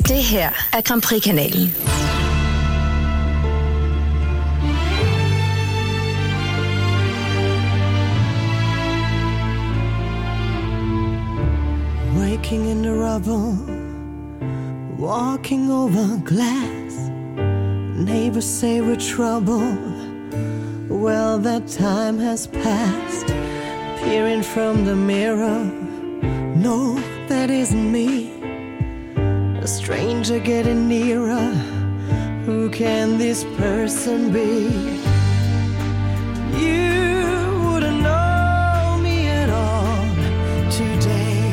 Det her er Grand Prix-kanalen. Waking in the rubble, walking over glass. Neighbors say we're trouble. Well, that time has passed. Peering from the mirror, no, that isn't me. A stranger getting nearer. Who can this person be? You wouldn't know me at all today.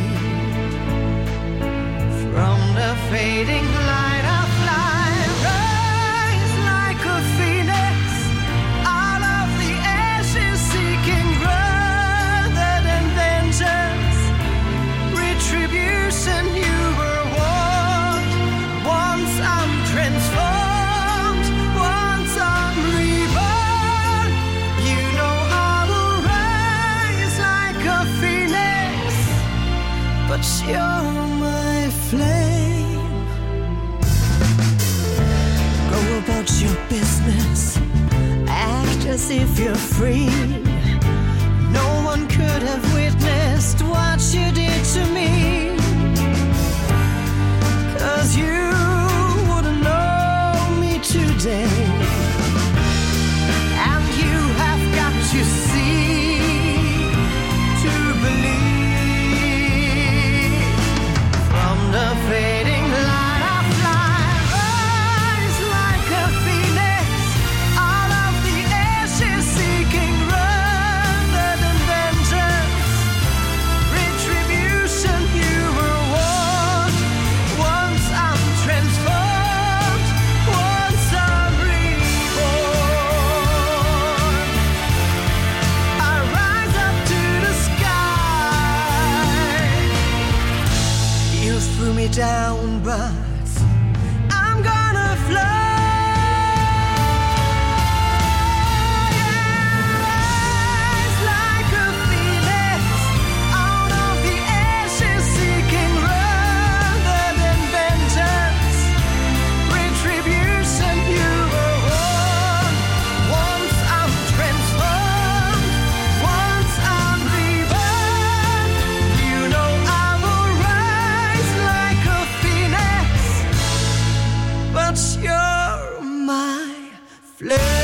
From the fading light I fly, rise like a phoenix out of the ashes, seeking rather than vengeance, retribution. You were warned. Once I'm transformed, once I'm reborn. You know I will rise like a phoenix, but you're my flame. Go about your business, act as if you're free. No one could have witnessed what you did to me. 'Cause you wouldn't know me today. And you have got to see to believe. From the fading light I fly, rise like a phoenix out of the ashes, seeking rather than vengeance, retribution. You were warned. Once I'm transformed, once I'm reborn. I rise up to the sky. You threw me down, but I'm gonna fly. Rise like a phoenix out of the ashes, seeking rather than vengeance, retribution. You were warned. Once I'm transformed, once I'm reborn. You know I will rise like a phoenix, but you're my flame.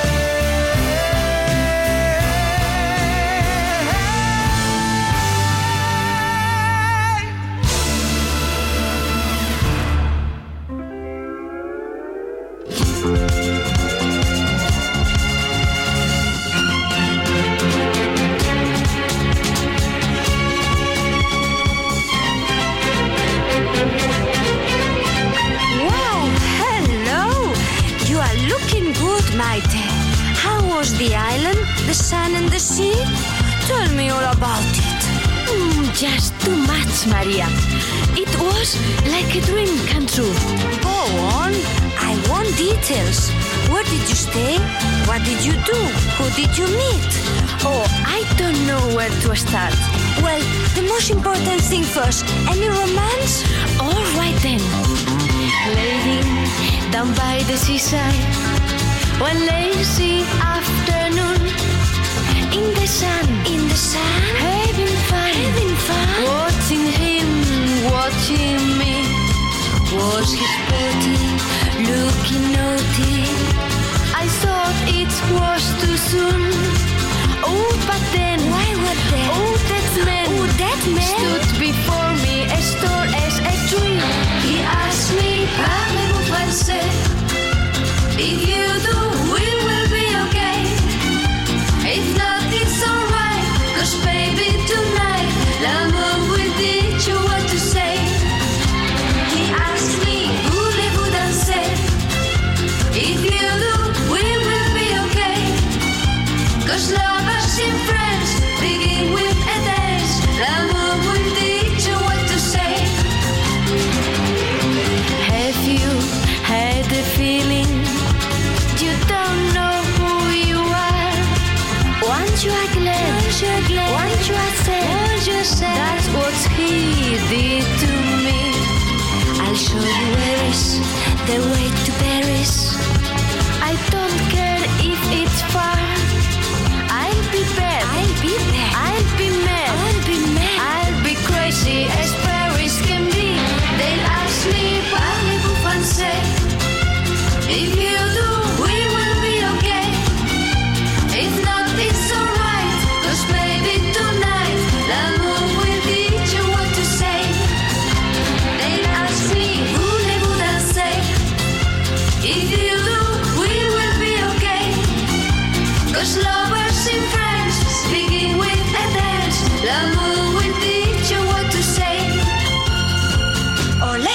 Wow, hello! You are looking good, Maite. How was the island, the sun and the sea? Tell me all about it. Just too much, Maria. It was like a dream come true. Go on, I want details. Where did you stay? What did you do? Who did you meet? Oh, I don't know where to start. Well, the most important thing first. Any romance? All right then. Lady, down by the seaside, one lazy afternoon, in the sun, having fun, watching him, watching me. Was his body looking naughty? I thought it was too soon. Oh, but then, Why were there? oh, that man, that man? stood before me as tall as a tree. He asked me, parlez-vous français? If you do, we will be okay. If not, it's alright. 'Cause baby, tonight, l'amour will teach you what to say. He asked me, voulez-vous danser? If you do, we will be okay. 'Cause lovers in France begin with a dance. L'amour will teach you the way to Paris. I don't care if it's far. I'll be bad, I'll be bad, I'll be mad, I'll be mad, I'll be crazy as Paris can be. They'll ask me, parlez-vous français? If you do, we will be okay. If not, it's alright, 'cause maybe tonight l'amour will teach you what to say. They'll ask me, voulez-vous danser? If you do, we will be okay. 'Cause lovers in France, speaking with a dance, l'amour will teach you what to say. Olé!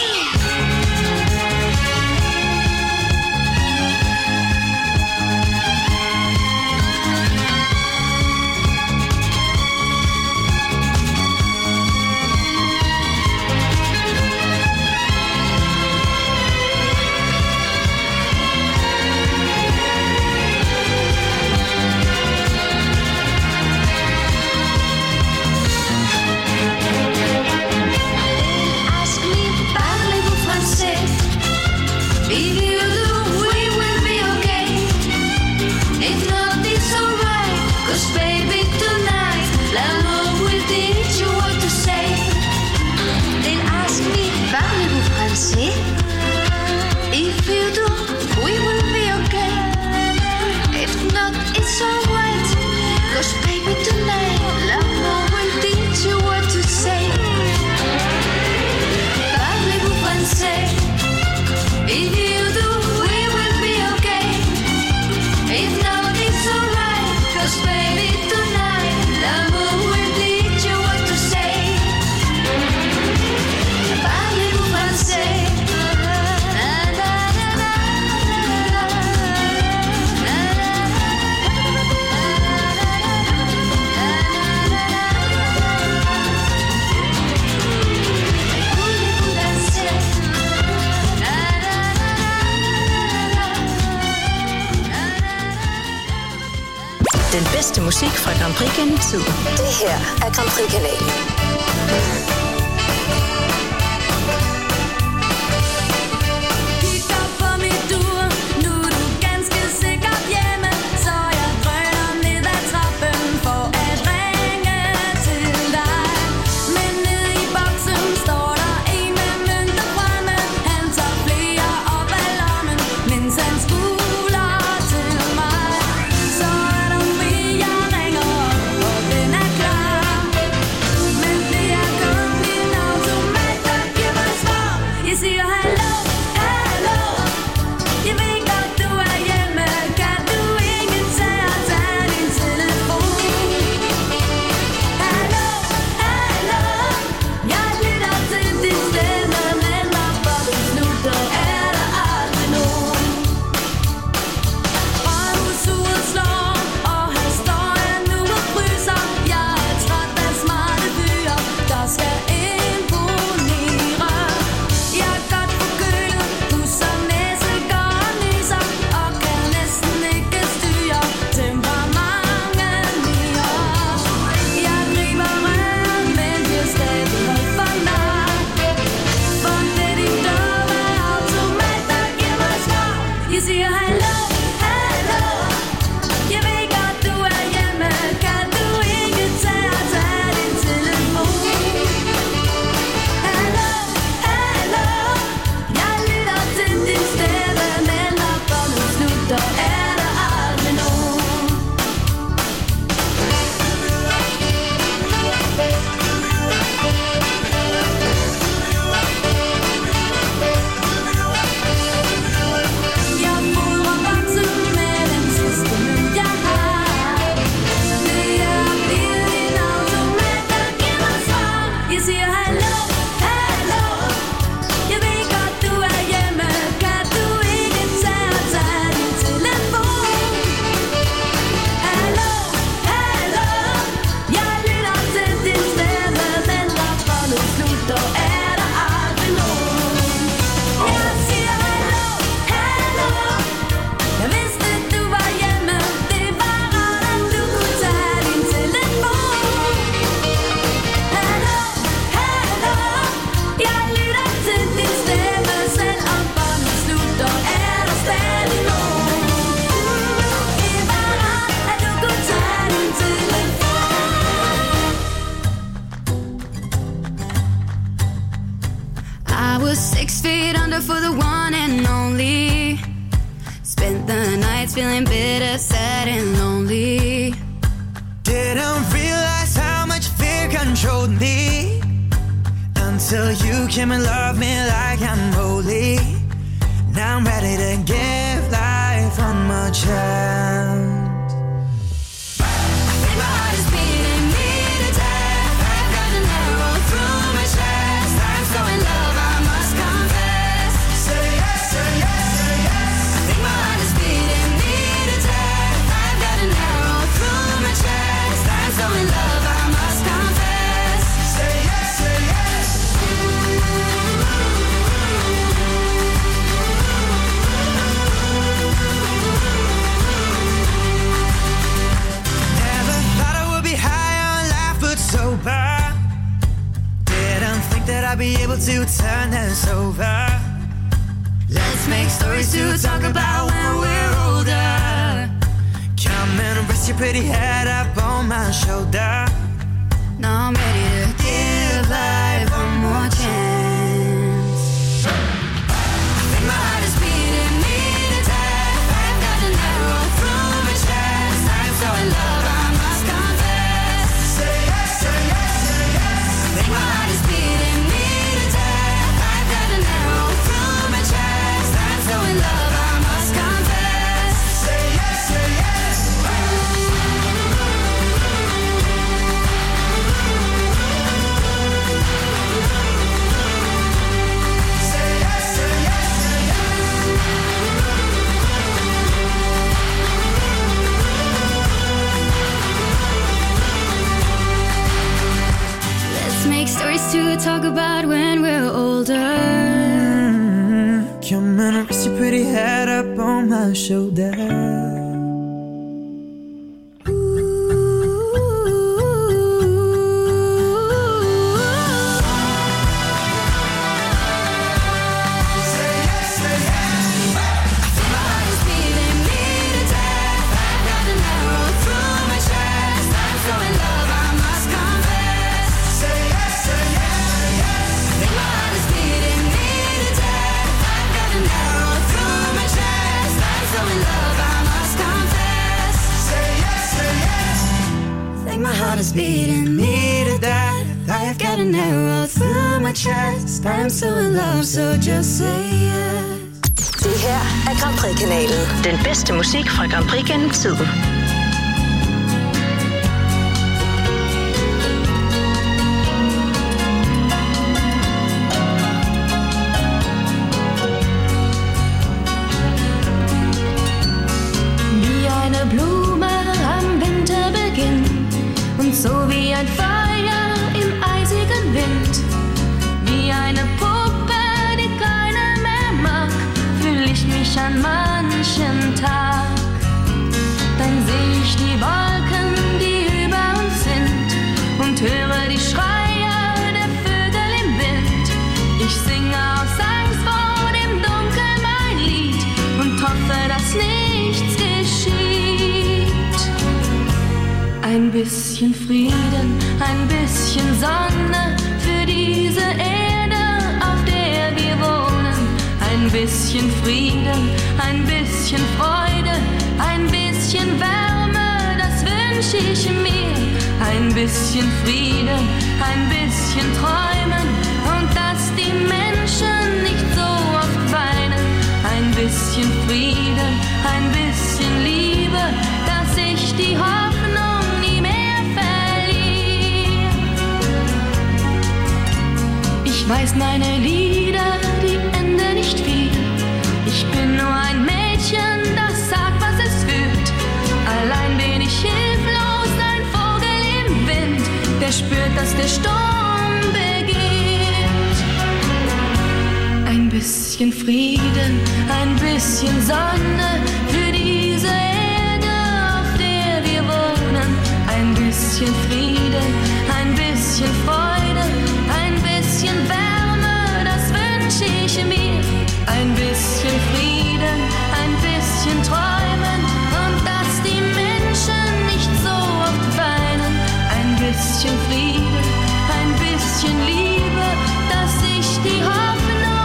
If you do, we will be okay. If not, it's alright, 'cause baby tonight l'amour will teach you what to say. They'll ask me, parlez-vous français? If you do, we will be okay. If not, it's alright, 'cause baby tonight l'amour will teach you what to say. Parlez-vous français? If you do, we will be okay. If not, it's alright, 'cause baby tonight l'amour will teach you what to say. Parlez-vous français? Na na na na na na Voulez-vous danser? Den bedste musik fra Grand Prix gennem tiden. Det her er Grand Prix-kanalen. was 6 feet under for the one and only. Spent the nights feeling bitter, sad and lonely. Didn't realize how much fear controlled me until you came and loved me like I'm holy. Now I'm ready to give life one more chance. I think my heart is beating me to death. I've got an arrow through my chest. I'm so in love, I must confess. Say yes, say yes, say yes. I think my heart is beating me to death. I've got an arrow through my chest. I'm so in love, I must confess. Say yes, say yes. Never thought I would be high on life but sober. Didn't think that I'd be able to turn this over. Let's make stories to talk about when we're older. Come and rest your pretty head up on my shoulder. Now I'm ready to give life one more chance. I think my heart is beating me to death. I've got an arrow through my chest. I'm so in love, I must confess. Say yes, say yes, say yes. I think my heart is beating me to death. I've got an arrow through my chest. I'm so in love, I must confess. Say yes, say yes. Say yes, say yes, say yes. Let's make stories to talk about when we're older. Come and rest your pretty head up on my shoulder. Say yes, say yes. I think my heart is beating me to death. I've got an arrow through my chest. I'm so in love, I must confess. Say yes, say yes. I think my heart is beating me to death. I've got an arrow through my chest. I'm so in love, I must confess. Say yes, say yes. I think my heart is beating me to death. I've got an arrow through my chest. I'm so in love, so just say yes. Det her er Grand Prix-kanalen. Den bedste musik fra Grand Prix gennem tiden. Wie eine Blume am Winterbeginn und so wie ein Feuer im eisigen Wind. Wie eine Puppe, die keiner mehr mag, fühl ich mich an manchen Tag. Dann seh ich die Wolken, die über uns sind und höre die Schreie der Vögel im Wind. Ich singe aus Angst vor dem Dunkel mein Lied und hoffe, dass nichts geschieht. Ein bisschen Frieden, ein bisschen Sonne für diese Erde, auf der wir wohnen. Ein bisschen Frieden, ein bisschen Freude, ein bisschen Wärme, das wünsch ich mir. Ein bisschen Frieden, ein bisschen Träumen und dass die Menschen nicht so oft weinen. Ein bisschen Frieden, ein bisschen Liebe, dass ich die Hoffnung nie mehr verliere. Ich weiß, meine Lieder, die enden nicht viel. Ich bin nur ein Mädchen, das sagt, was es fühlt. Allein bin ich hilflos, ein Vogel im Wind, der spürt, dass der Sturm beginnt. Ein bisschen Frieden, ein bisschen Sonne für diese Erde, auf der wir wohnen. Ein bisschen Frieden, ein bisschen Freude, ein bisschen Wärme, das wünsch ich mir. Ein bisschen Frieden, ein bisschen Träumen und dass die Menschen nicht so oft weinen. Ein bisschen Frieden, ein bisschen Liebe, dass ich die Hoffnung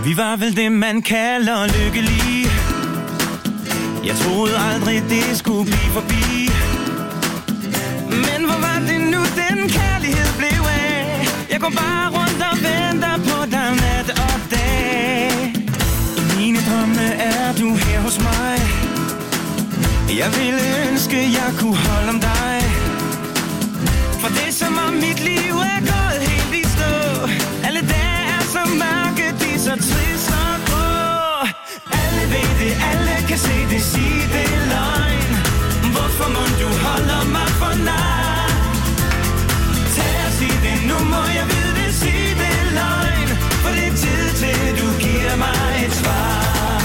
Vi var vel det, man kalder lykkelige. Jeg troede aldrig, det skulle blive forbi. Men hvor var det nu, den kærlighed blev af? Jeg går bare rundt og venter på dig nat og dag. I mine drømme er du her hos mig. Jeg ville ønske, jeg kunne holde om dig. For det er som om mit liv er gået helt i stå. Alle dage er så mørke, de er så trist og grå. Alle ved det, alle kan se det, sige det er løgn. Hvorfor må du holde mig for nær? Tag og sig det, nu må jeg vide det, sige det er løgn. For det er tid til, du giver mig et svar.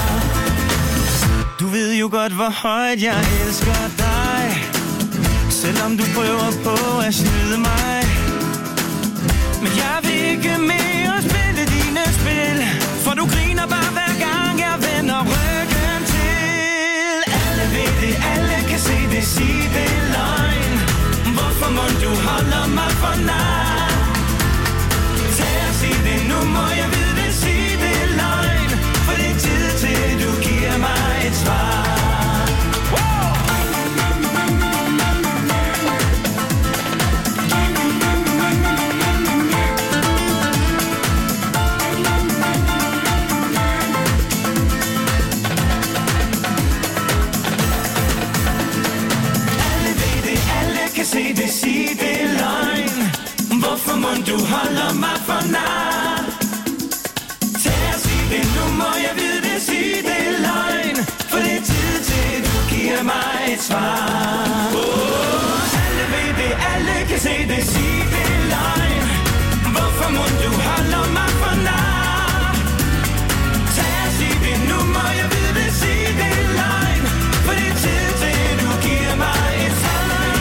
Du ved jo godt, hvor højt jeg elsker dig. Selvom du prøver på at snyde mig. Men jeg vil ikke mere spille dine spil. For du griner bare hver gang jeg vender ryggen til. Alle ved det, alle kan se det, sige det er løgn. Hvorfor må du holde mig for nær? Tag og sig det, nu må jeg vide det, sige det er løgn. For det er tid til, du giver mig et svar. Se det, sig det er løgn. Hvorfor må du holde mig for nær? Tag og sig det, nu må jeg vide det, sig det er løgn. For det er tid til, du giver mig et svar. Alle ved det, alle kan se det, sig det er løgn. Hvorfor må du holde mig for nær? Tag og sig det, nu må jeg vide det, sig det er løgn. For det er tid til, du giver mig et svar.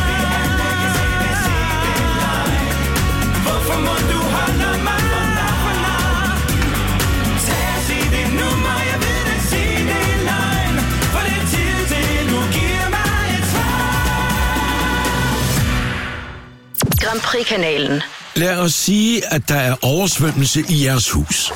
Hvorfor må du holde mig for nær? Tag og sig det, nu må jeg vide det, sig det er løgn. For det er tid til, du giver mig et svar. Grand Prix-kanalen. Lad os sige, at der er oversvømmelse i jeres hus.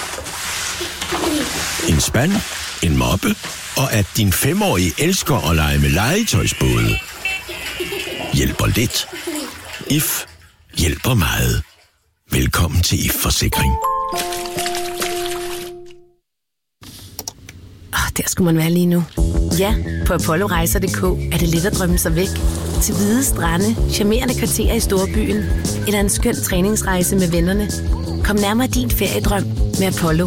En spand, en moppe, og at din 5-årige elsker at lege med legetøjsbåde. Hjælper lidt. If hjælper meget. Velkommen til If Forsikring. Der skulle man være lige nu. Ja, på apollorejser.dk er det let at drømme sig væk. Til hvide strande, charmerende kvarterer i storbyen, eller en skøn træningsrejse med vennerne. Kom nærmere din feriedrøm med Apollo.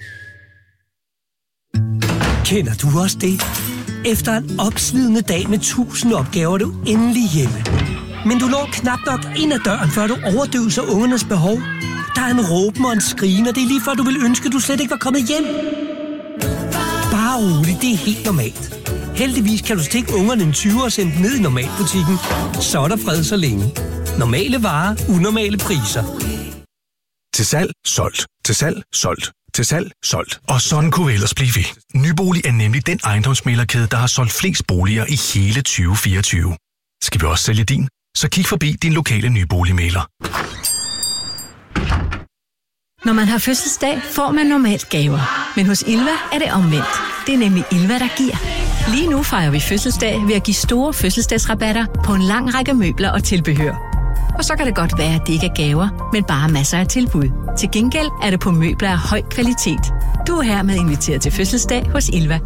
Kender du også det? Efter en opslidende dag med 1000 opgaver er du endelig hjemme. Men du når knap nok ind ad døren, før du overdøver ungernes behov. Der er en råben og en skrigen, og det er lige før du vil ønske, at du slet ikke var kommet hjem. Bare roligt, det er helt normalt. Heldigvis kan du stikke ungerne en 20 og sende dem ned i normalbutikken. Så er der fred så længe. Normale varer, unormale priser. Til salg, solgt. Til salg, solgt. Til salg, solgt. Og sådan kunne vi ellers blive ved. Nybolig er nemlig den ejendomsmæglerkæde, der har solgt flest boliger i hele 2024. Skal vi også sælge din? Så kig forbi din lokale nyboligmægler. Når man har fødselsdag, får man normalt gaver. Men hos Ilva er det omvendt. Det er nemlig Ilva, der giver. Lige nu fejrer vi fødselsdag ved at give store fødselsdagsrabatter på en lang række møbler og tilbehør. Og så kan det godt være, at det ikke er gaver, men bare masser af tilbud. Til gengæld er det på møbler af høj kvalitet. Du er hermed inviteret til fødselsdag hos Ilva.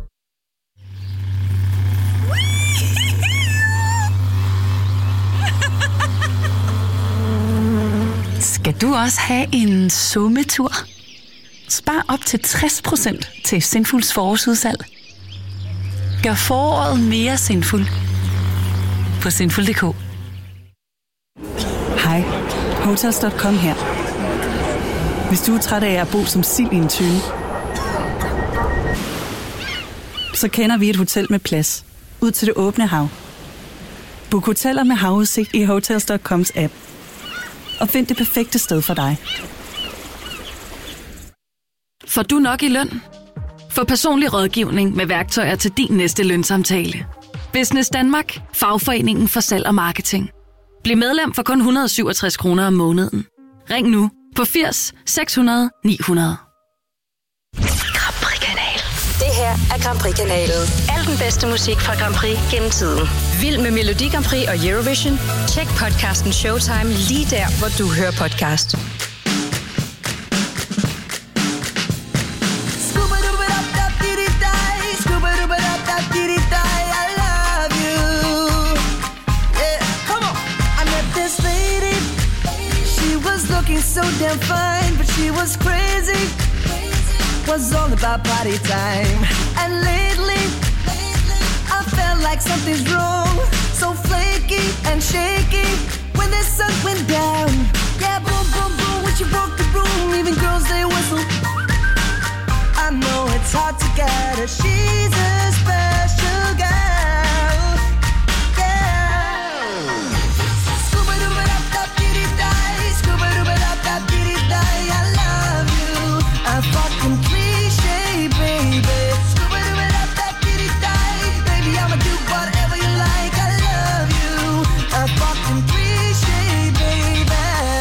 Skal du også have en sommetur? Spar op til 60% til Sinfuls forårsudsalg. Gør foråret mere sinful på sinful.dk. Hej, Hotels.com her. Hvis du er træt af at bo som sild i en tønde, så kender vi et hotel med plads ud til det åbne hav. Book hoteller med havudsigt i Hotels.coms app. Og find det perfekte sted for dig. Får du nok i løn? Få personlig rådgivning med værktøjer til din næste lønsamtale. Business Danmark, fagforeningen for salg og marketing. Bliv medlem for kun 167 kroner om måneden. Ring nu på 80 600 900. er Grand Prix-kanalen. Al den bedste musik fra Grand Prix gennem tiden. Vild med Melodi Grand Prix og Eurovision? Tjek podcasten Showtime lige der, hvor du hører podcast. So damn fine, but she was crazy. Was all about party time. And lately, I felt like something's wrong. So flaky and shaky when the sun went down. Yeah, boom, boom, boom, when she broke the room, even girls they whistle. I know it's hard to get her. She's a special girl. Yeah. Scuba dooba da da dee die, scuba dooba da da dee die. I love you. A fucking cliche, baby. Scuba dooba da da dee die, baby. I'ma do whatever you like. I love you. A fucking cliche, baby.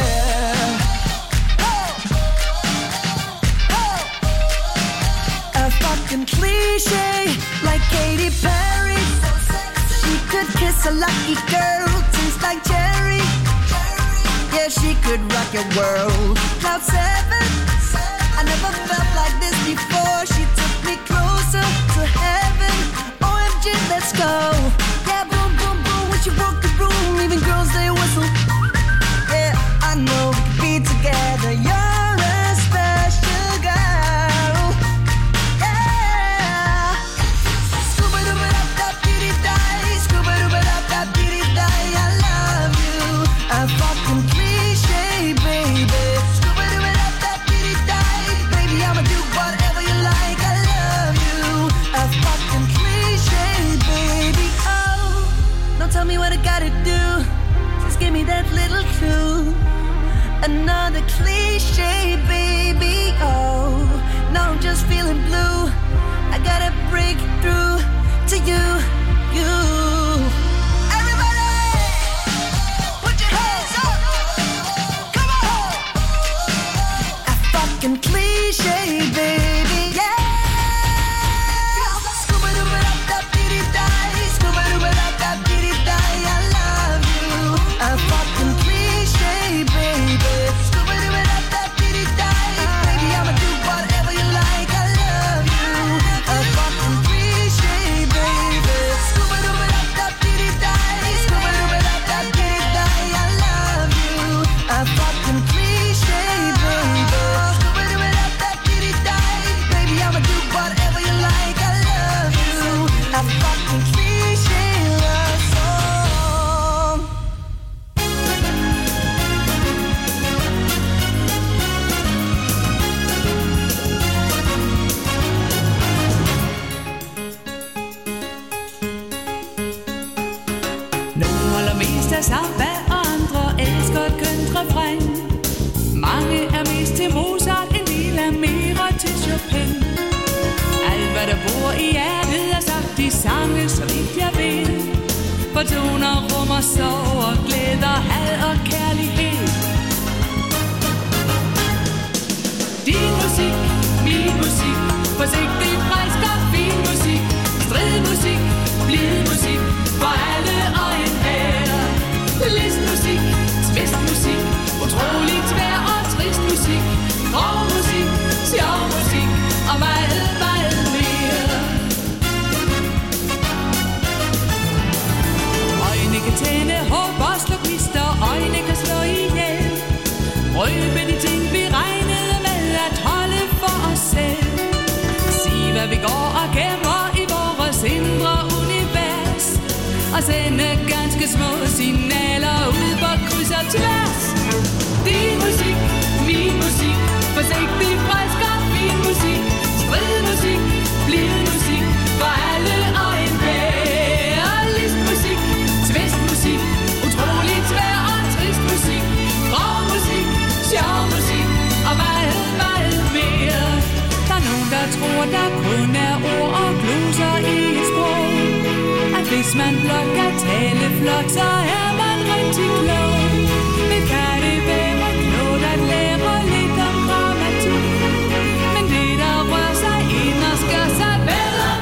A fucking cliche, like Katy Perry. She could kiss a lucky girl, tastes like cherry. Yeah, she could rock your world. Cloud 7, I never felt like this before. She took me closer to heaven. OMG, let's go. Yeah, boom, boom, boom, when she broke the room, even girls they whistle. Yeah, I know we could be together. You're a special girl. Yeah. Scuba dooba da da dee die, scuba dooba da da dee die. I love you. A fucking cliche, baby. Scuba dooba da da dee die, baby. I'ma do whatever you like. I love you. A fucking cliche, baby. Oh, don't tell me what I gotta do. Just give me that little clue. Another cliche, baby. Oh, no, I'm just feeling blue. I gotta break through to you, you. Everybody, put your hands up. Come on. A fucking cliche, baby. Yeah. Scuba dooba da da dee die, scuba dooba da da dee die. I love you. A fucking cliche, baby. Scuba dooba da da dee die, baby. I'ma do whatever you like. I love you. A fucking cliche, baby. Scuba dooba da da dee die, scuba dooba da da dee die. I love you. A fucking cliche, baby. Scuba dooba da da dee die, baby. I'ma do whatever you like. I love you. A fucking cliche love song. Nogle holder mest af samba, og andre elsker et kønt refræn. Mange er mest til Mozart, en del er mere til Chopin. Alt hvad der bor i hjertet er sagt i sange, så vidt jeg ved. For toner rummer sorg og glæder, had og kærlighed. Din musik, min musik, forsigtig, frisk og fin musik. Stridmusik, blid musik, for alle og enhver. Listmusik, tvistmusik, utrolig tvær og trist musik. Grov musik, sjov musik og meget, meget mere. Øjne kan tænde håb og slå knister, øjne kan slå ihjel. Røbe de ting vi regnede med at holde for os selv. Sig hvad vi går og gemmer i vores indre univers. Og sende ganske små signaler ud på kryds og tværs. Din musik, min musik, forsigtig, frisk og fin musik. Stridmusik, blid musik, for alle og enhver. Listmusik, tvistmusik, utrolig tvær og trist musik. Grov musik, sjov musik og meget, meget mere. Der er nogen, der tror, der kun er ord og gloser i et sprog. At hvis man blot kan tale flot, så er man rigtig klog. Men kan det være klogt at lære lidt om grammatik? Men det, der rører sig ind og skør sig bedre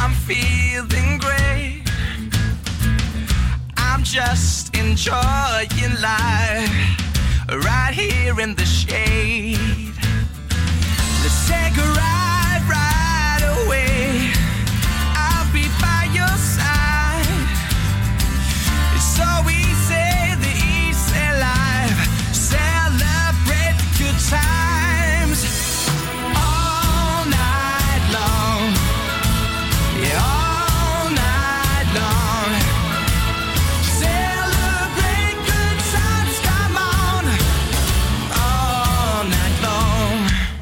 I'm feeling great. I'm just enjoying life right here in the shade. Let's take a ride right away. I'll be by your side. It's so easy, the easy life. Celebrate the good times all night long. Yeah, all night long. Celebrate good times, come on, all night long.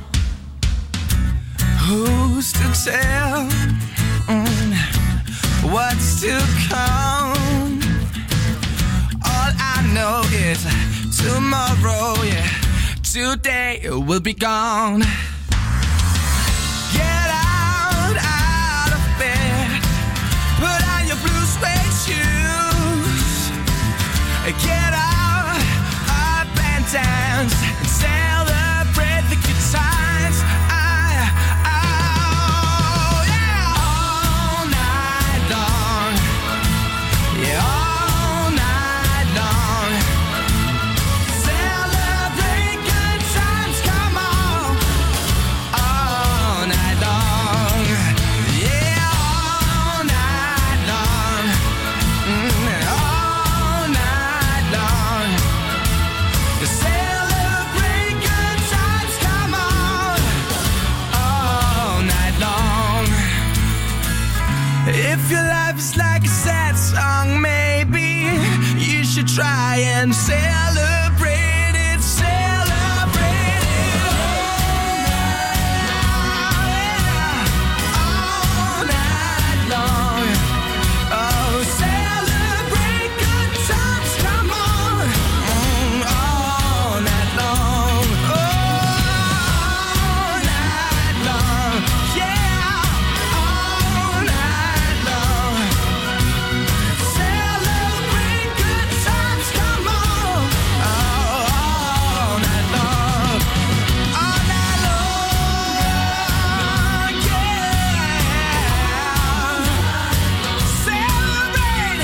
Who's to tell what's to come? All I know is tomorrow, yeah, today will be gone. Get out of bed, put on your blue suede shoes, get up and dance, and celebrate the good times. If your life is like a sad song, maybe you should try and celebrate it, celebrate it. All night long. Oh, celebrate good times, come on. All night long. All night long. Yeah. All night long. Celebrate good times, come on. All night long. All night long. Yeah. Celebrate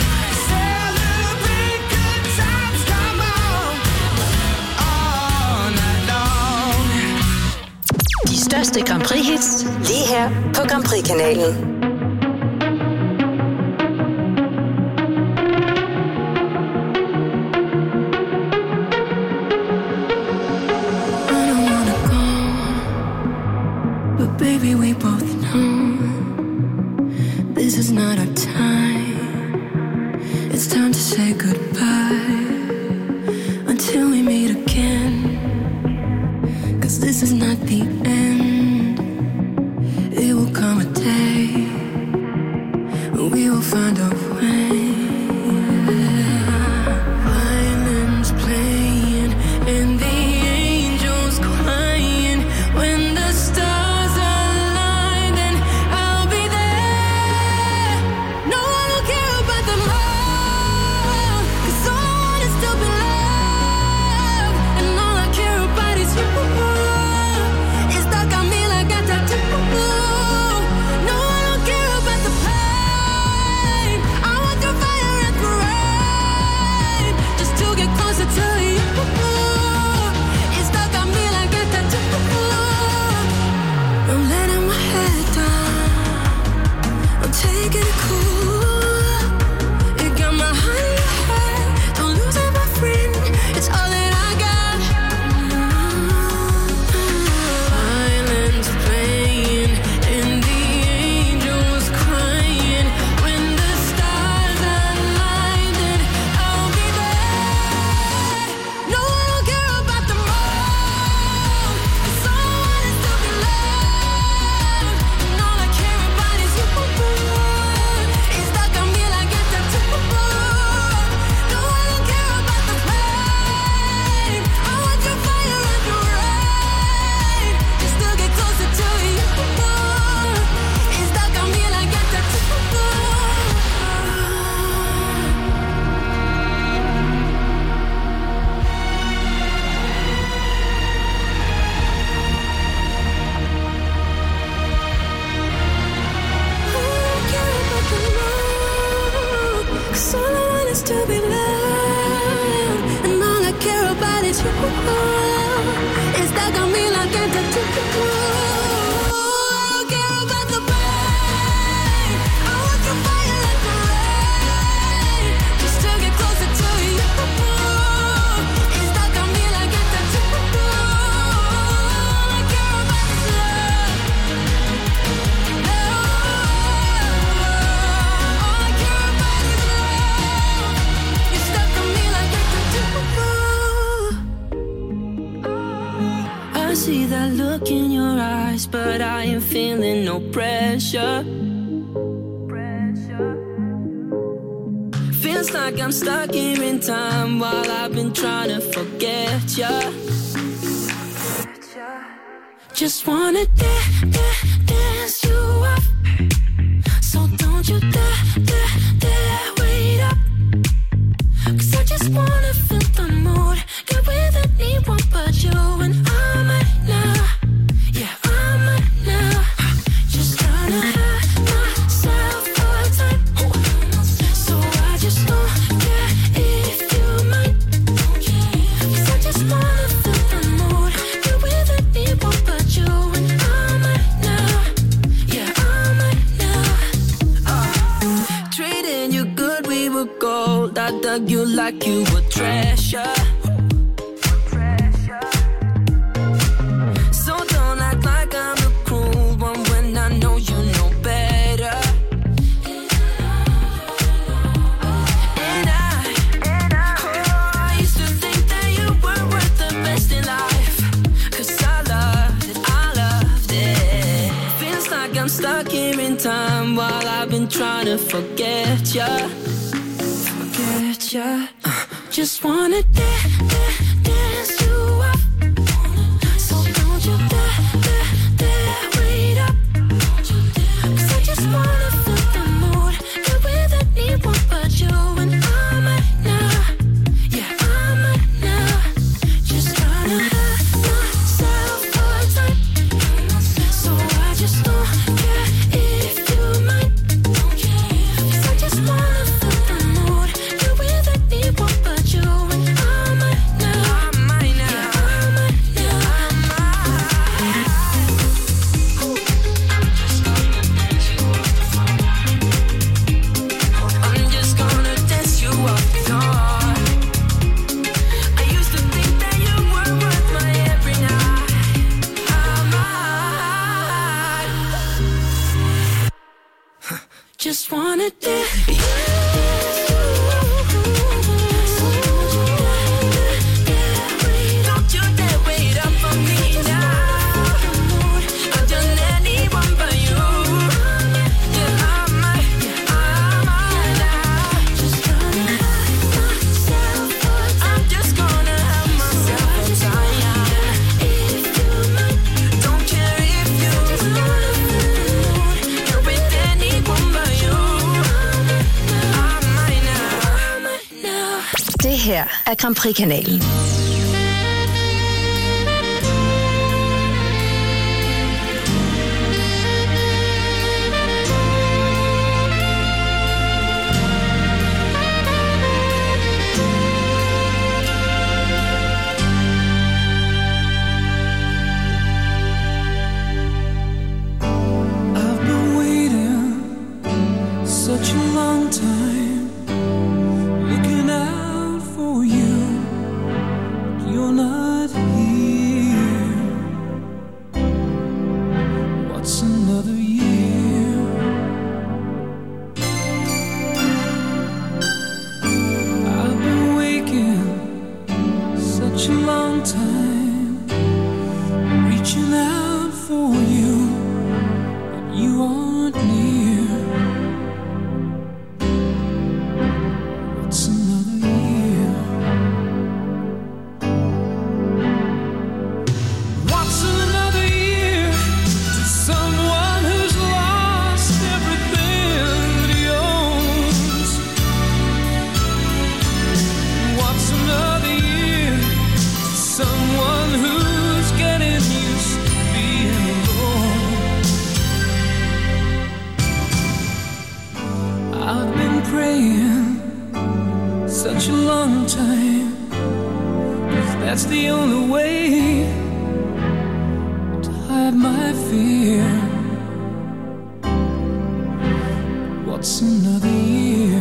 good times, come on. All night long. De største Grand Prix-hits lige her på Grand Prix-kanalen. But baby, we both know this is not our time. It's time to say goodbye until we meet again. 'Cause this is not the end. It will come a day when we will find a way. Violins playing and the angels crying. When the stars align, then I'll be there. No one will care about them all, 'cause all I want is to be loved, and all I care about is you. It's stuck on me like a tattoo. See that look in your eyes, but I ain't feeling no pressure. Feels like I'm stuck here in time while I've been trying to forget ya. Just wanna dance you up, so don't you dare wait up. 'Cause I just wanna feel the mood, get with anyone but you. And I'm at now, yeah, I'm at now. Just trying to have myself a time, so I just don't care if you might. 'Cause I just wanna feel the mood, get with anyone but you. And I'm at now, yeah, I'm at now. Treating you good, we were gold. I dug you like you were treasure. So don't act like I'm the cruel one when I know you know better. And I used to think that you were worth the best in life. 'Cause I loved it. Feels like I'm stuck here in time while I've been trying to forget ya. Just wanna dance you up, so don't you dare wait up. 'Cause I just wanna feel the mood, get with anyone but you. And I'm at now, yeah, I'm at now. Just trying to have myself a time, so I just don't care if you might. 'Cause I just wanna feel the mood, get with anyone but you. And I'm at now, I'm at now, yeah, I'm at now, I'm just gonna dance you up, no. I used to think that you were worth my every night. Just wanna dance you. Don't you dare wait up for me now. I've done anyone but you. Yeah, I'm now. Just gonna have myself a time. I'm just gonna have myself a time. If you might, don't care if you might. You're with anyone but you. I'm now. Det her er Grand Prix-kanalen. I've been waiting such a long time, looking out for you. You're not here. What's another year? I've been waking such a long time, reaching out for you, but you aren't near. What's another year? What's another year to someone who's lost everything that he owns? What's another year to someone who's getting used to being alone? I've been praying such a long time, 'cause that's the only way to hide my fear. What's another year?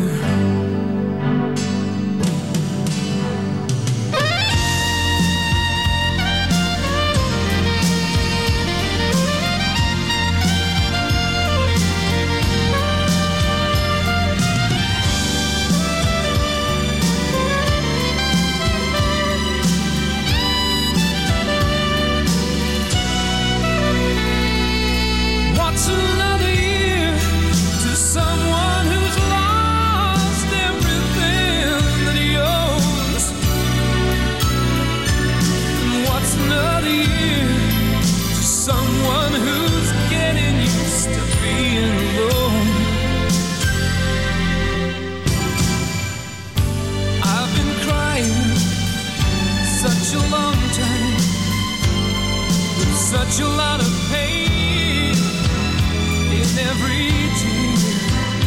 Such a lot of pain in every tear.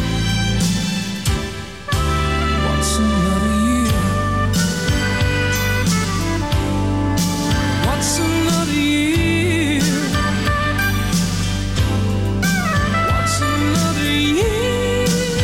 What's another year? What's another year? What's another year?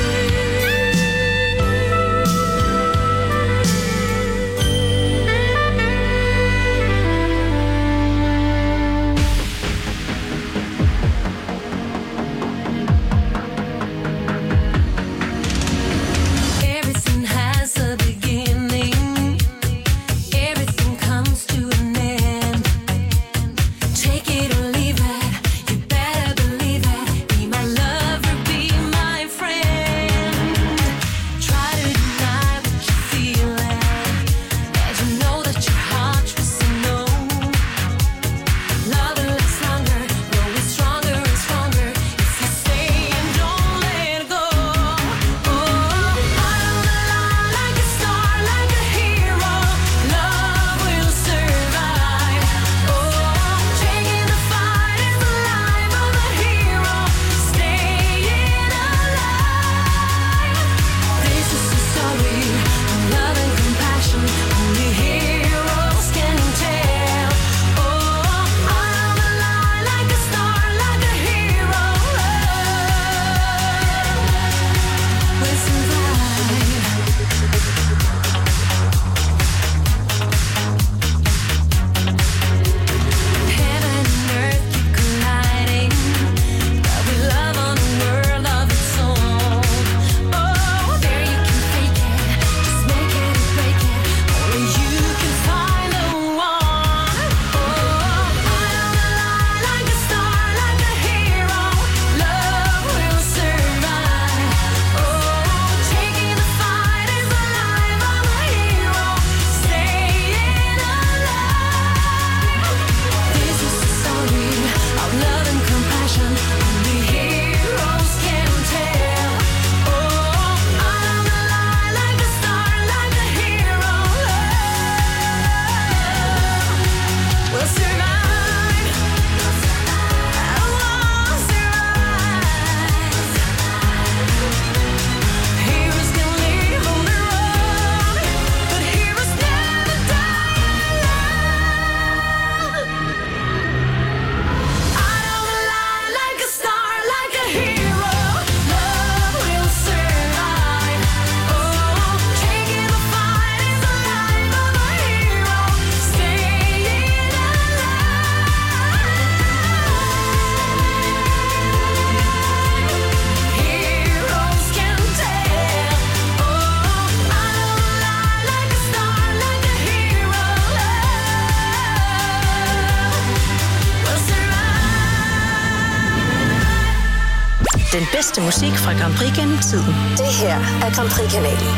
Den bedste musik fra Grand Prix gennem tiden. Det her er Grand Prix-kanalen.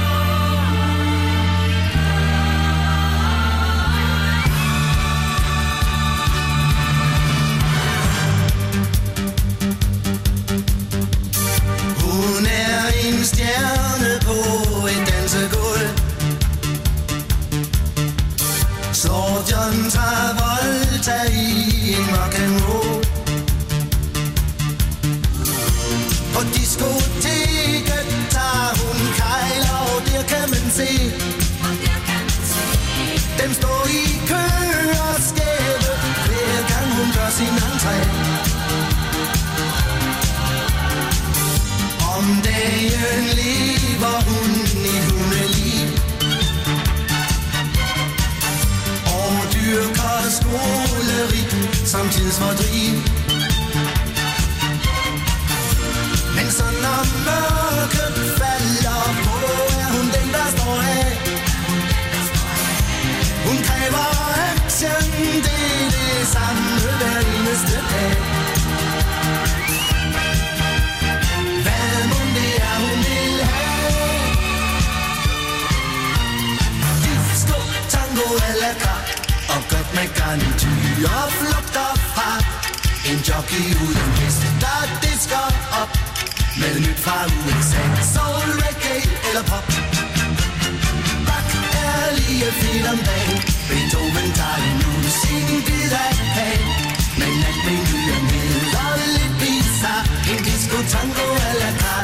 Hun er en stjerne på et dansegulv. Slår John Travolta i en rock'n'roll. På diskoteket tager hun kejler, og der kan man se dagen lever hun i hundeliv og dyrker skoleri som tidsfordriv. Men så når mørket falder på, er hun den, der står af. Hun kræver action, det er det samme hver eneste dag. Hvad mon det er, hun vil have? Disco, tango eller kar, og godt med garnityr og flugter fra. En jockey uden hest, der disker op med nyt fra USA. Soul, reggae eller pop. Bach er lige fedt om dagen. Beethoven tager nu sin bid af kagen. Men natmenuen hedder lidt bizarre. En disco, tango eller kar.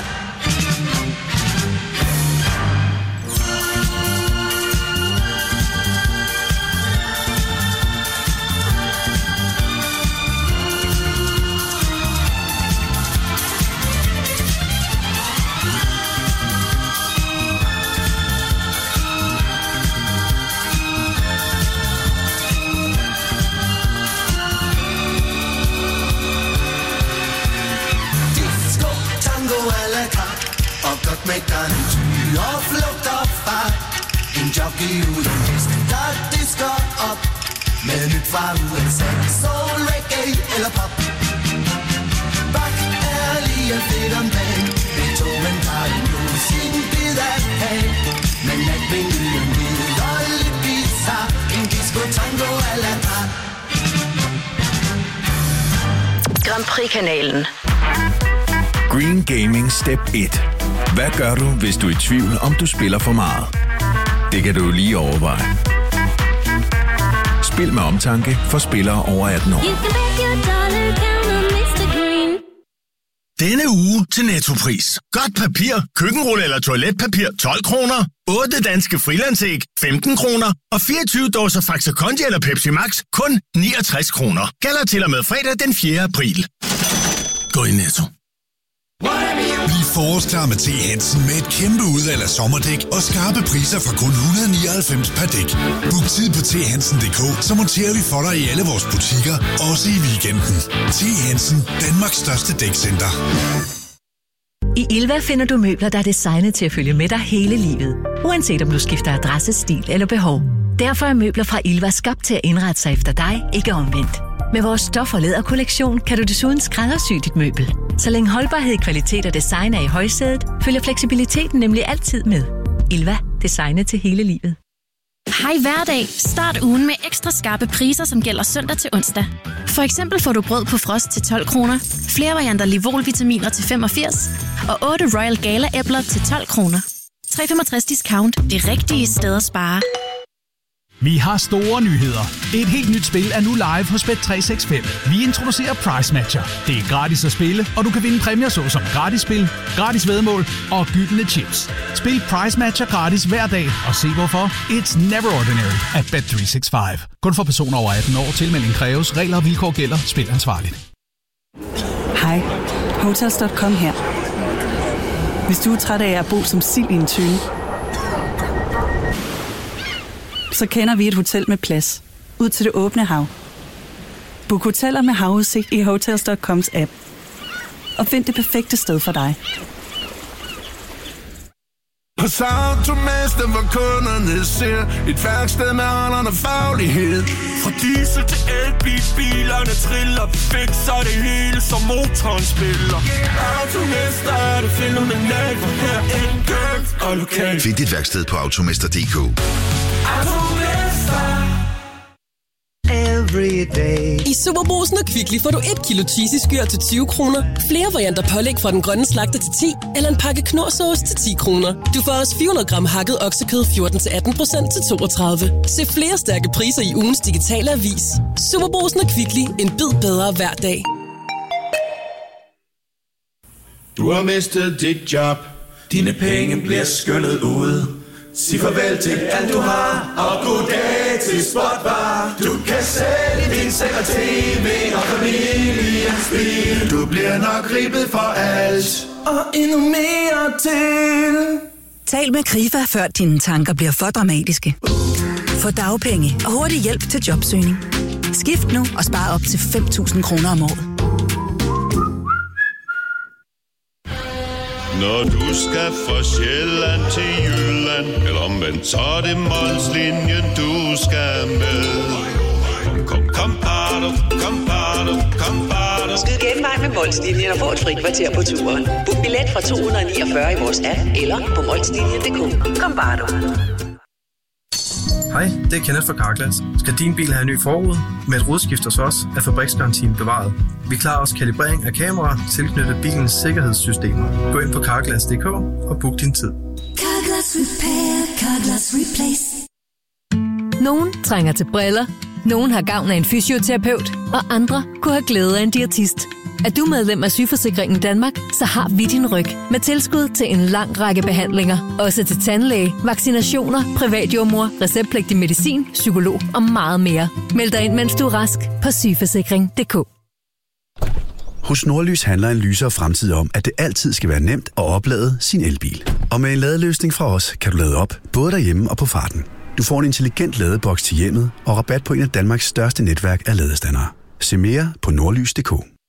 Med garnityr og flugter fra. En jockey uden hest, der disker op med nyt fra USA. Soul, reggae eller pop. Bach er lige fedt om dagen. Beethoven tager nu sin bid af kagen. Men natmenuen hedder lidt bizarre. En disco, tango eller kar. Grand Prix-kanalen. Green Gaming Step 1. Hvad gør du, hvis du er i tvivl, om du spiller for meget? Det kan du lige overveje. Spil med omtanke for spillere over 18 år. Denne uge til Nettopris. Godt papir, køkkenrulle eller toiletpapir 12 kroner. 8 danske frilandsæg 15 kroner. Og 24 dåser Faxe Kondi eller Pepsi Max kun 69 kroner. Gælder til og med fredag den 4. april. Gå i Netto. Bliv forårsklar med T. Hansen med et kæmpe udvalg af sommerdæk og skarpe priser fra kun 199 per dæk. Book tid på thansen.dk, så monterer vi for dig i alle vores butikker, også i weekenden. T. Hansen, Danmarks største dækcenter. I Ilva finder du møbler, der er designet til at følge med dig hele livet. Uanset om du skifter adresse, stil eller behov. Derfor er møbler fra Ilva skabt til at indrette sig efter dig, ikke omvendt. Med vores stof- og læderkollektion kan du desuden skræddersy dit møbel. Så længe holdbarhed, kvalitet og design er i højsædet, følger fleksibiliteten nemlig altid med. Ilva. Designet til hele livet. Hej hverdag. Start ugen med ekstra skarpe priser, som gælder søndag til onsdag. For eksempel får du brød på frost til 12 kroner, flere varianter Livol-vitaminer til 85 og 8 Royal Gala-æbler til 12 kroner. 365 discount. Det rigtige sted at spare. Vi har store nyheder. Et helt nyt spil er nu live hos Bet365. Vi introducerer Price Matcher. Det er gratis at spille, og du kan vinde præmier såsom gratis spil, gratis væddemål og gyldne chips. Spil Price Matcher gratis hver dag, og se hvorfor. It's never ordinary at Bet365. Kun for personer over 18 år. Tilmelding kræves. Regler og vilkår gælder. Spil ansvarligt. Hej. Hotels.com her. Hvis du er træt af at bo som sild i en tønde, så kender vi et hotel med plads. Ud til det åbne hav. Book hoteller med havudsigt i Hotels.coms app. Og find det perfekte sted for dig. Hos Automester, hvor kunderne ser et værksted med holderne faglighed. Fra diesel til elbil, bilerne triller, vi fikser det hele, som motoren spiller. Automester er det fænomenalt, for her er enkelt og lokalt. Find dit værksted på automester.dk. I Superbrugsen og Kvickly får du 1 kilo cheesy skyr til 20 kroner, flere varianter pålæg fra den grønne slagter til 10, eller en pakke knorrsauce til 10 kroner. Du får også 400 gram hakket oksekød 14-18% til 32. Se flere stærke priser i ugens digitale avis. Superbrugsen og Kvickly. En bid bedre hver dag. Du har mistet dit job. Dine penge bliver skyllet ud. Sig farvel til alt du har, og goddag til Spotbar. Du kan sælge din seng og tv og familiens bil. Du bliver nok ribbet for alt, og endnu mere til. Tal med Krifa, før dine tanker bliver for dramatiske. Få dagpenge og hurtig hjælp til jobsøgning. Skift nu og spar op til 5.000 kroner om året. Når du skal fra Sjælland til Jylland, eller omvendt, så er det Molslinjen, du skal med. Kom, bado, kom, bado. Skyd genvej med Molslinjen og få et fri kvarter på turen. Book billet fra 249 i vores app, eller på molslinjen.dk. Kom, bado. Hej, det er Kenneth fra Carglass. Skal din bil have en ny forrude? Med et rudeskift hos os er fabriksgarantien bevaret. Vi klarer også kalibrering af kameraer tilknyttet bilens sikkerhedssystemer. Gå ind på carglass.dk og book din tid. Carglass Repair, Carglass Replace. Nogen trænger til briller, nogen har gavn af en fysioterapeut, og andre kunne have glæde af en diætist. Er du medlem af Sygeforsikringen Danmark, så har vi din ryg med tilskud til en lang række behandlinger. Også til tandlæge, vaccinationer, privatjordmor, receptpligtig medicin, psykolog og meget mere. Meld dig ind, mens du er rask på sygeforsikring.dk. Hos Nordlys handler en lysere fremtid om, at det altid skal være nemt at oplade sin elbil. Og med en ladeløsning fra os kan du lade op, både derhjemme og på farten. Du får en intelligent ladeboks til hjemmet og rabat på en af Danmarks største netværk af ladestandere. Se mere på nordlys.dk.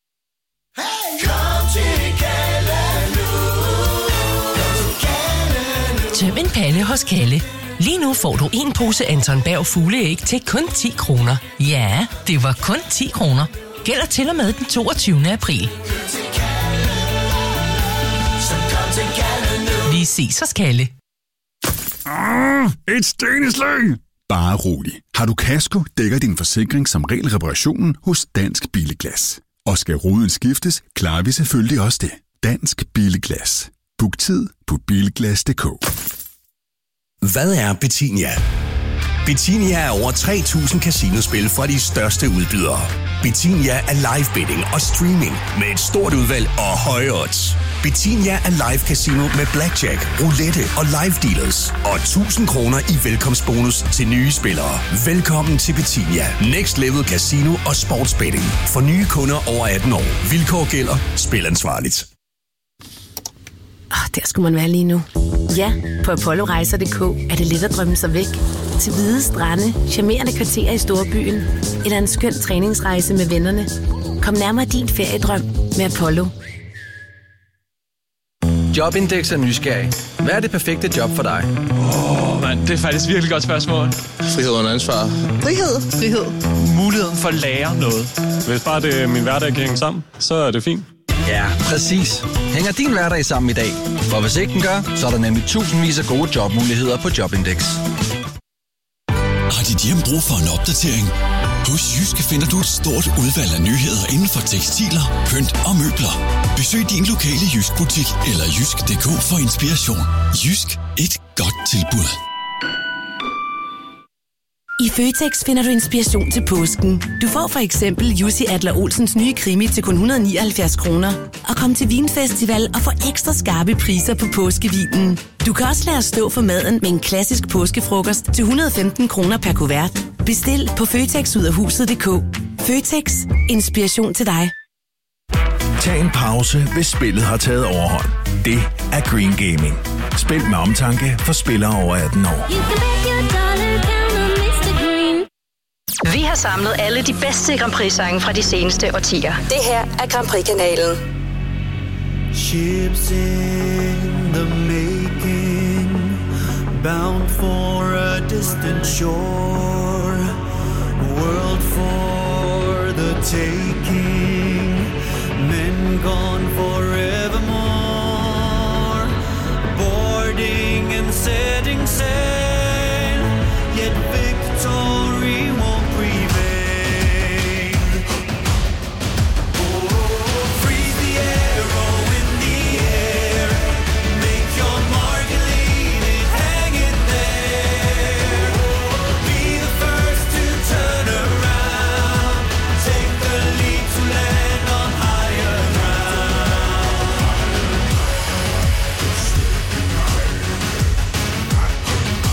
Tøm en pande hos Kalle. Lige nu får du en pose Anton Berg fugleæg til kun 10 kroner. Ja, det var kun 10 kroner. Gælder til og med den 22. april. Vi ses hos Kalle. Et steneslæng! Bare rolig. Har du kasko, dækker din forsikring som regel reparationen hos Dansk Bilglas. Og skal ruden skiftes, klarer vi selvfølgelig også det. Dansk Bilglas. Book tid på bilglas.dk. Hvad er Betinia? Betinia er over 3.000 casinospil fra de største udbydere. Betinia er live betting og streaming med et stort udvalg og høje odds. Betinia er live casino med blackjack, roulette og live dealers. Og 1.000 kroner i velkomstbonus til nye spillere. Velkommen til Betinia. Next level casino og sportsbetting. For nye kunder over 18 år. Vilkår gælder. Spil ansvarligt. Der skulle man være lige nu. Ja, på apollorejser.dk er det let at drømme sig væk. Til hvide strande, charmerende kvarterer i storbyen, eller en skøn træningsrejse med vennerne. Kom nærmere din feriedrøm med Apollo. Jobindex er nysgerrig. Hvad er det perfekte job for dig? Mand, det er faktisk virkelig godt spørgsmål. Frihed under ansvar. Frihed. Muligheden for at lære noget. Hvis bare det er min hverdag kan hænge sammen, så er det fint. Ja, præcis. Hænger din hverdag sammen i dag? For hvis ikke den gør, så er der nemlig tusindvis af gode jobmuligheder på Jobindex. Har dit hjem brug for en opdatering? Hos Jysk finder du et stort udvalg af nyheder inden for tekstiler, pynt og møbler. Besøg din lokale Jysk-butik eller jysk.dk for inspiration. Jysk. Et godt tilbud. I Føtex finder du inspiration til påsken. Du får for eksempel Jussi Adler-Olsens nye krimi til kun 179 kroner. Og kom til Vinfestival og få ekstra skarpe priser på påskevinen. Du kan også lade os stå for maden med en klassisk påskefrokost til 115 kroner per kuvert. Bestil på føtexudafhuset.dk. Føtex. Inspiration til dig. Tag en pause, hvis spillet har taget overhånd. Det er Green Gaming. Spil med omtanke for spillere over 18 år. Vi har samlet alle de bedste Grand Prix-sange fra de seneste årtier. Det her er Grand Prix-kanalen. Ships in the making, bound for a distant shore, world for the taking, men gone forevermore, boarding and setting sail, yet victory won't prevail. Freeze the arrow in the air, make your mark and lead it, hang it there. Be the first to turn around, take the lead to land on higher ground.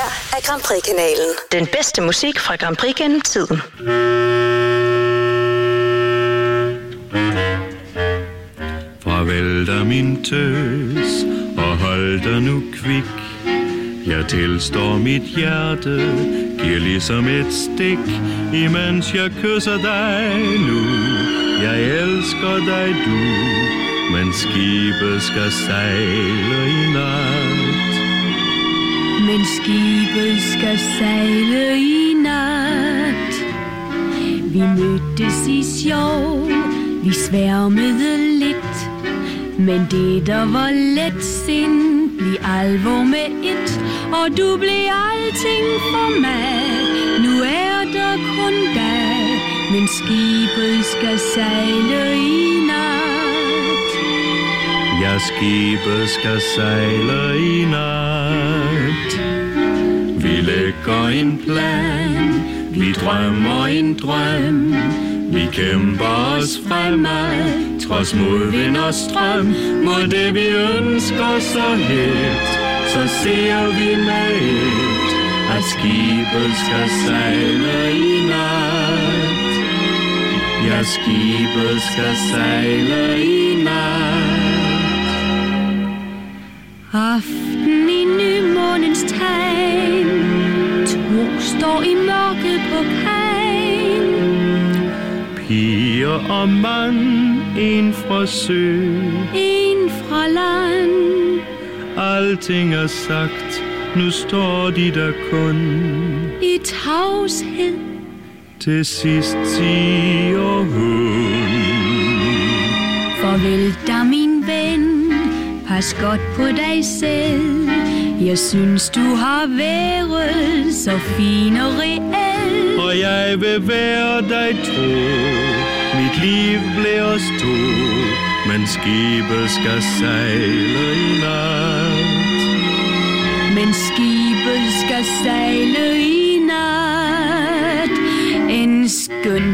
er Grand Prix-kanalen. Den bedste musik fra Grand Prix gennem tiden. Farvel da min tøs, og hold dig nu kvik. Jeg tilstår mit hjerte, giver ligesom et stik, imens jeg kysser dig nu. Jeg elsker dig du, men skibet skal sejle i nat. Men skibet skal sejle i nat. Vi mødtes i sjov, vi sværmede lidt, men det der var let sind, blev alvor med et, og du blev alting for mig. Nu er der kun dig, men skibet skal sejle i nat. Ja, skibet skal sejle i nat. Vi lægger en plan, vi drømmer en drøm. Vi kæmper os fremad, trods modvind og strøm. Mod det vi ønsker så helt, så ser vi med et, at skibet skal sejle i nat. Ja, skibet skal sejle i nat. Aften i nymånens tegn, to står i mørket på kajen. Piger og mand, en fra sø, en fra land. Alting er sagt, nu står de der kun i tavshed. Til sidst siger hun: farvel da min ven, pas godt på dig selv. Jeg synes du har været så fin og reel, og jeg vil være dig tro. Mit liv bliver stå, men skibet skal sejle i nat. Men skibet skal sejle i nat. En skøn